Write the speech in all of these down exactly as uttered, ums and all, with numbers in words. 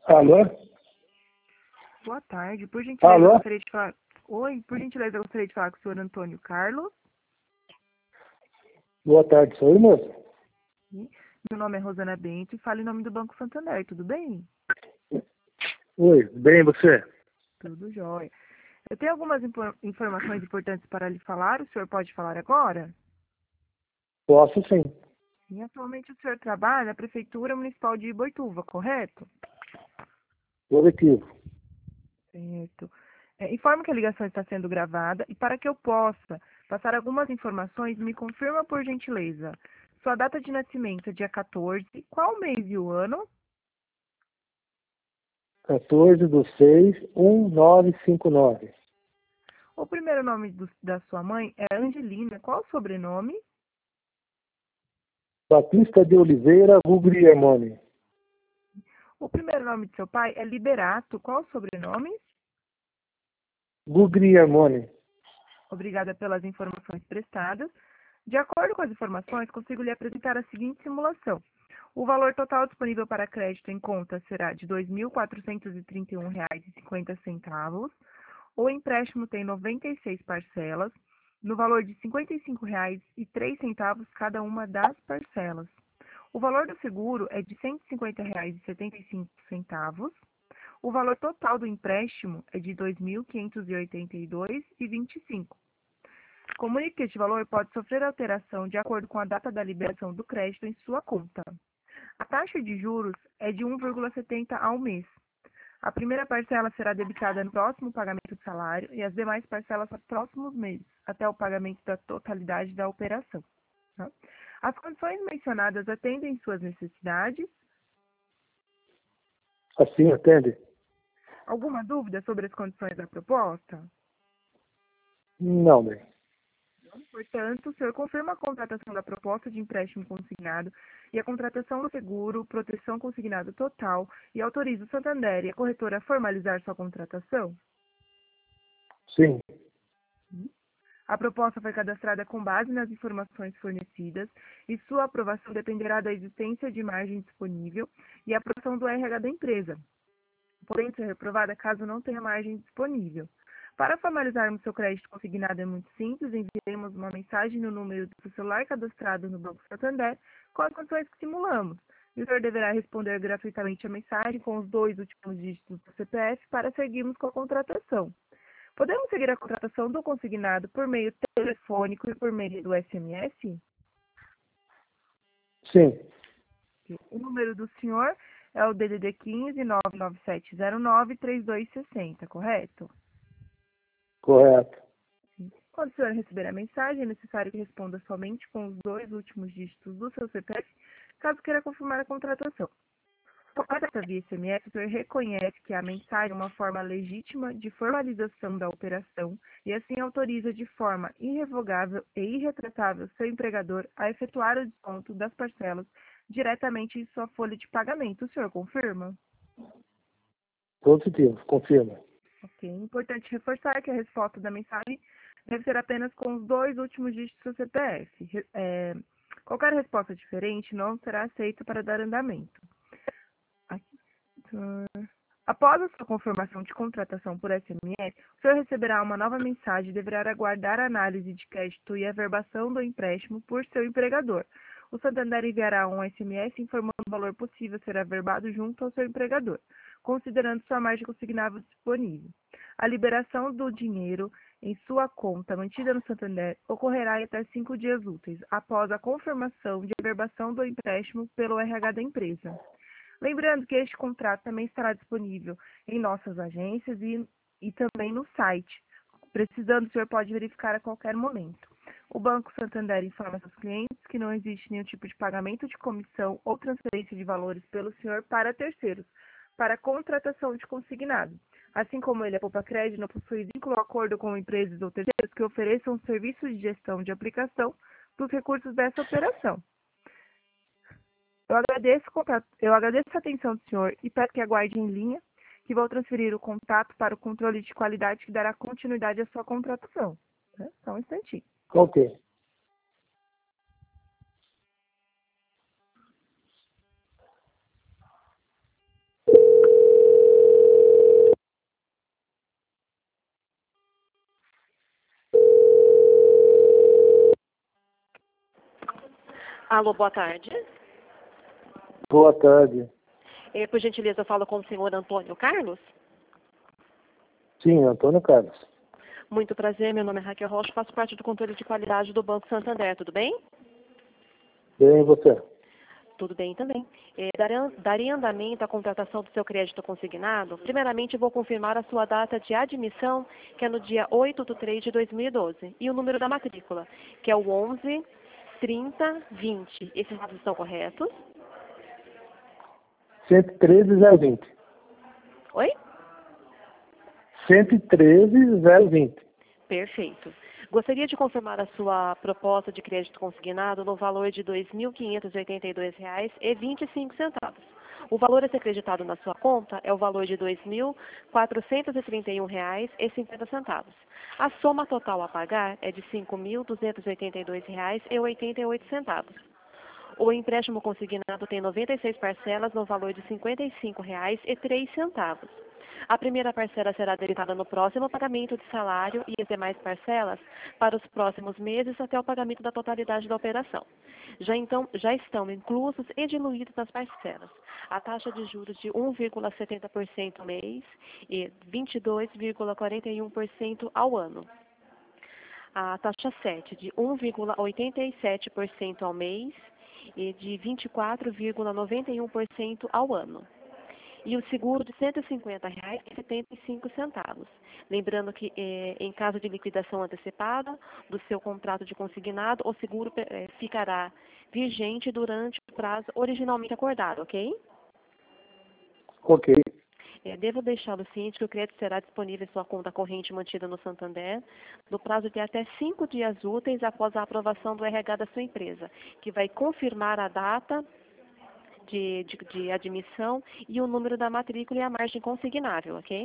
Alô? Boa tarde. Por gentileza, Alô? eu gostaria de falar... Oi, por gentileza, eu gostaria de falar com o senhor Antônio Carlos. Boa tarde, sou eu, moça? Meu nome é Rosana Bento e falo em nome do Banco Santander. Tudo bem? Oi, bem você? Tudo jóia. Eu tenho algumas impor- informações importantes para lhe falar. O senhor pode falar agora? Posso sim. Sim, atualmente o senhor trabalha na Prefeitura Municipal de Iboituva, correto? Positivo. Certo. É, informo que a ligação está sendo gravada e para que eu possa passar algumas informações, me confirma por gentileza. Sua data de nascimento é dia quatorze. Qual o mês e o ano? quatorze do seis, um nove cinco nove. O primeiro nome do- da sua mãe é Angelina. Qual o sobrenome? Batista de Oliveira Guglielmone. O primeiro nome de seu pai é Liberato. Qual o sobrenome? Guglielmone. Obrigada pelas informações prestadas. De acordo com as informações, consigo lhe apresentar a seguinte simulação. O valor total disponível para crédito em conta será de dois mil quatrocentos e trinta e um reais e cinquenta centavos. O empréstimo tem noventa e seis parcelas, no valor de cinquenta e cinco reais e três centavos cada uma das parcelas. O valor do seguro é de cento e cinquenta reais e setenta e cinco centavos. O valor total do empréstimo é de dois mil quinhentos e oitenta e dois reais e vinte e cinco centavos. Comunique que este valor pode sofrer alteração de acordo com a data da liberação do crédito em sua conta. A taxa de juros é de um vírgula setenta ao mês. A primeira parcela será debitada no próximo pagamento do salário e as demais parcelas nos próximos meses, até o pagamento da totalidade da operação. Tá? As condições mencionadas atendem suas necessidades. Assim atende? Alguma dúvida sobre as condições da proposta? Não, bem. Portanto, o senhor confirma a contratação da proposta de empréstimo consignado e a contratação do seguro, proteção consignado total e autoriza o Santander e a corretora a formalizar sua contratação? Sim. A proposta foi cadastrada com base nas informações fornecidas e sua aprovação dependerá da existência de margem disponível e aprovação do R H da empresa, podendo ser reprovada caso não tenha margem disponível. Para formalizarmos seu crédito consignado é muito simples, enviaremos uma mensagem no número do seu celular cadastrado no Banco Santander com as condições que simulamos. O senhor deverá responder gratuitamente a mensagem com os dois últimos dígitos do C P F para seguirmos com a contratação. Podemos seguir a contratação do consignado por meio telefônico e por meio do S M S? Sim. O número do senhor é o D D D quinze, nove nove sete zero nove, três dois seis zero, correto? Correto. Quando o senhor receber a mensagem, é necessário que responda somente com os dois últimos dígitos do seu C P F, caso queira confirmar a contratação. Para essa via S M S, o senhor reconhece que a mensagem é uma forma legítima de formalização da operação e assim autoriza de forma irrevogável e irretratável seu empregador a efetuar o desconto das parcelas diretamente em sua folha de pagamento. O senhor confirma? Positivo, confirma. Ok. É importante reforçar que a resposta da mensagem deve ser apenas com os dois últimos dígitos do C P F. Re- é, qualquer resposta diferente não será aceita para dar andamento. Aqui. Tá. Após a sua confirmação de contratação por S M S, o senhor receberá uma nova mensagem e deverá aguardar a análise de crédito e averbação do empréstimo por seu empregador. O Santander enviará um S M S informando o valor possível a ser averbado junto ao seu empregador, considerando sua margem consignável disponível. A liberação do dinheiro em sua conta mantida no Santander ocorrerá em até cinco dias úteis, após a confirmação de averbação do empréstimo pelo R H da empresa. Lembrando que este contrato também estará disponível em nossas agências e, e também no site. Precisando, o senhor pode verificar a qualquer momento. O Banco Santander informa seus clientes que não existe nenhum tipo de pagamento de comissão ou transferência de valores pelo senhor para terceiros, para contratação de consignado. Assim como ele, a Poupa Crédito não possui vínculo ou acordo com empresas ou terceiros que ofereçam serviços de gestão de aplicação dos recursos dessa operação. Eu agradeço, o contato- eu agradeço a atenção do senhor e peço que aguarde em linha, que vou transferir o contato para o controle de qualidade que dará continuidade à sua contratação. Tá? Só um instantinho. Ok. Alô, boa tarde. Boa tarde. Eh, por gentileza, eu falo com o senhor Antônio Carlos? Sim, Antônio Carlos. Muito prazer, meu nome é Raquel Rocha, faço parte do controle de qualidade do Banco Santander, tudo bem? Bem, e você? Tudo bem também. Eh, daria, daria andamento à contratação do seu crédito consignado? Primeiramente, vou confirmar a sua data de admissão, que é no dia oito de três de dois mil e doze, e o número da matrícula, que é o onze, trinta, vinte. Esses dados estão corretos? cento e treze, zero vinte. Oi? cento e treze, zero vinte. Perfeito. Gostaria de confirmar a sua proposta de crédito consignado no valor de dois mil quinhentos e oitenta e dois reais e vinte e cinco centavos. O valor a ser creditado na sua conta é o valor de dois mil quatrocentos e trinta e um reais e cinquenta centavos. A soma total a pagar é de cinco mil duzentos e oitenta e dois reais e oitenta e oito centavos. O empréstimo consignado tem noventa e seis parcelas no valor de cinquenta e cinco reais e três centavos. A primeira parcela será debitada no próximo pagamento de salário e as demais parcelas para os próximos meses até o pagamento da totalidade da operação. Já, então, já estão inclusos e diluídos nas parcelas a taxa de juros de um vírgula setenta por cento ao mês e vinte e dois vírgula quarenta e um por cento ao ano. A taxa sete de um vírgula oitenta e sete por cento ao mês e de vinte e quatro vírgula noventa e um por cento ao ano. E o seguro de cento e cinquenta reais e setenta e cinco centavos. Lembrando que, eh, em caso de liquidação antecipada do seu contrato de consignado, o seguro eh, ficará vigente durante o prazo originalmente acordado, ok? Ok. Eh, devo deixá-lo ciente que o crédito será disponível em sua conta corrente mantida no Santander no prazo de até cinco dias úteis após a aprovação do R H da sua empresa, que vai confirmar a data De, de, de admissão e o número da matrícula e a margem consignável, ok?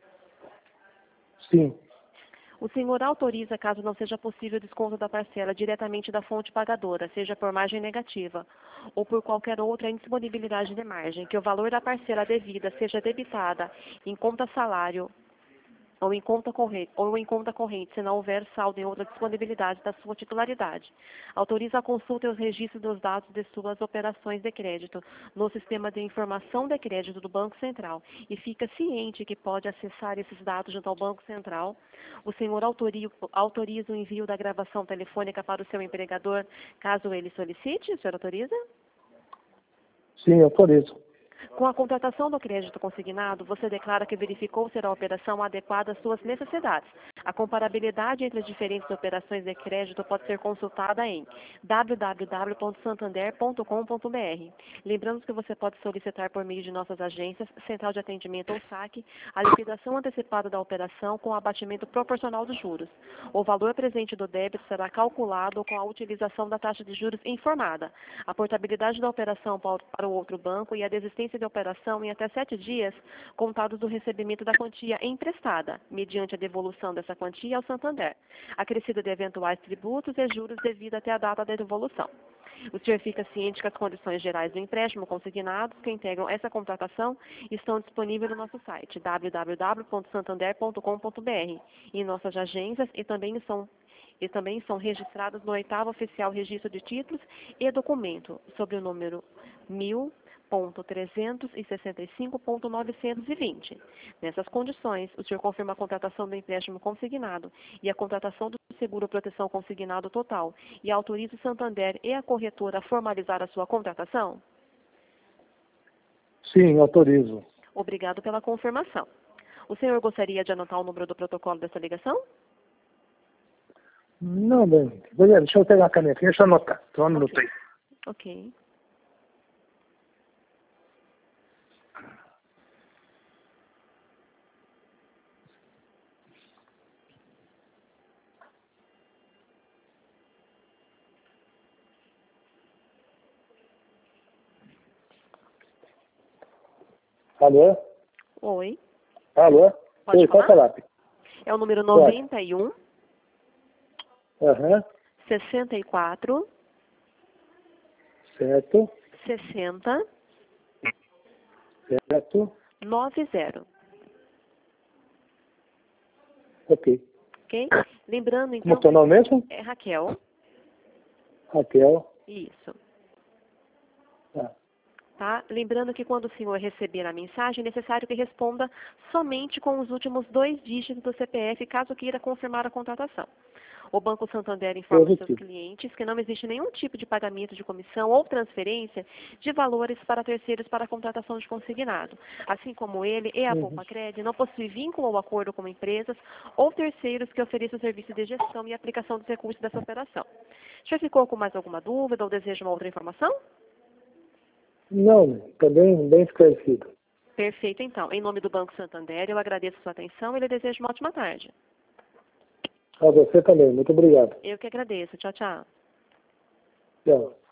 Sim. O senhor autoriza, caso não seja possível o desconto da parcela diretamente da fonte pagadora, seja por margem negativa ou por qualquer outra indisponibilidade de margem, que o valor da parcela devida seja debitada em conta salário ou em conta corrente, ou em conta corrente, se não houver saldo em outra disponibilidade da sua titularidade. Autoriza a consulta e os registros dos dados de suas operações de crédito no sistema de informação de crédito do Banco Central e fica ciente que pode acessar esses dados junto ao Banco Central. O senhor autori- autoriza o envio da gravação telefônica para o seu empregador, caso ele solicite? O senhor autoriza? Sim, autorizo. Com a contratação do crédito consignado, você declara que verificou ser a operação adequada às suas necessidades. A comparabilidade entre as diferentes operações de crédito pode ser consultada em w w w ponto santander ponto com ponto b r. Lembrando que você pode solicitar por meio de nossas agências, central de atendimento ou saque, a liquidação antecipada da operação com abatimento proporcional dos juros. O valor presente do débito será calculado com a utilização da taxa de juros informada. A portabilidade da operação para o outro banco e a desistência de operação em até sete dias, contados do recebimento da quantia emprestada, mediante a devolução dessa quantia ao Santander, acrescida de eventuais tributos e juros devido até a data da devolução. O senhor fica ciente que as condições gerais do empréstimo consignados que integram essa contratação estão disponíveis no nosso site w w w ponto santander ponto com ponto b r e em nossas agências e também são e também são registradas no oitavo oficial registro de títulos e documento sobre o número mil ponto trezentos e sessenta e cinco ponto novecentos e vinte. Nessas condições, o senhor confirma a contratação do empréstimo consignado e a contratação do seguro proteção consignado total e autoriza o Santander e a corretora a formalizar a sua contratação? Sim, autorizo. Obrigado pela confirmação. O senhor gostaria de anotar o número do protocolo dessa ligação? Não, bem. Beleza, deixa eu pegar a canetinha, deixa eu anotar. Só um minuto aí. Ok. Alô? Oi. Alô? Pode Oi, falar? pode falar. É o número noventa e um, Aham, sessenta e quatro, certo, sessenta, certo, noventa. ok. Ok? Lembrando, Como é então, teu nome mesmo? é Raquel. Raquel, Isso. Tá? Lembrando que quando o senhor receber a mensagem, é necessário que responda somente com os últimos dois dígitos do C P F, caso queira confirmar a contratação. O Banco Santander informa aos seus clientes que não existe nenhum tipo de pagamento de comissão ou transferência de valores para terceiros para a contratação de consignado. Assim como ele e a Uhum. Poupa-Cred não possui vínculo ou acordo com empresas ou terceiros que ofereçam serviço de gestão e aplicação dos recursos dessa operação. Já ficou com mais alguma dúvida ou deseja uma outra informação? Não, está bem, bem esclarecido. Perfeito, então. Em nome do Banco Santander, eu agradeço a sua atenção e lhe desejo uma ótima tarde. A você também, muito obrigado. Eu que agradeço. Tchau, tchau. Tchau.